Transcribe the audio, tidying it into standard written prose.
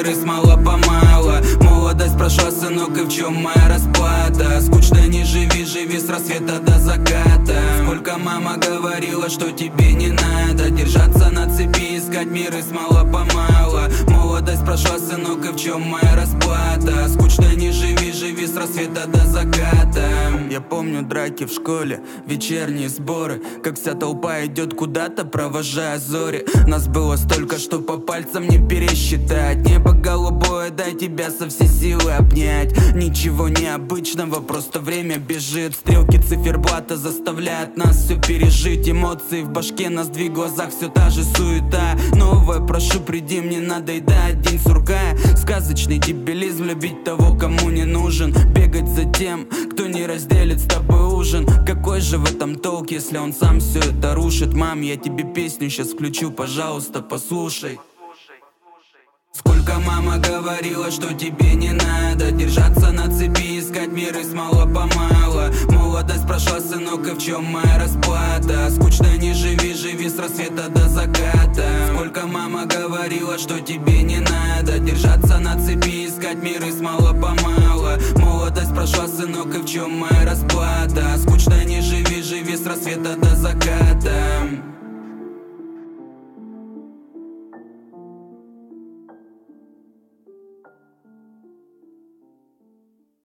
мир и мало-помало. Молодость прошла, сынок, и в чем моя расплата? Скучно не живи, живи с рассвета до заката. Сколько мама говорила, что тебе не надо держаться на цепи, искать мир и мало-помало. Молодость прошла, сынок, и в чем моя расплата? Скучно не живи, живи с рассвета до заката. Я помню драки в школе, вечерние сборы, как вся толпа идет куда-то, провожая зори. Нас было столько, что по пальцам не пересчитать. Небо голубое, дай тебя со всей силы обнять. Ничего необычного, просто время бежит. Стрелки циферблата заставляют нас все пережить. Эмоции в башке, нас в глазах все та же суета. Новое, прошу, приди, мне надоедает день сурка. Сказочный дебилизм, любить того, кому не нужен. Бегать за тем, кто не разделит с тобой ужин. Какой же в этом толк, если он сам все это рушит? Мам, я тебе песню сейчас включу, пожалуйста, послушай. Сколько мама говорила, что тебе не надо держаться на цепи, искать мир и мало-помало. Молодость прошла, сынок, и в чем моя расплата? Скучно не живи, живи с рассвета до заката. Сколько мама говорила, что тебе не надо держаться на цепи, искать мир и мало-помало. Молодость прошла, сынок, и в чем моя расплата? Скучно не живи, живи с рассвета до заката.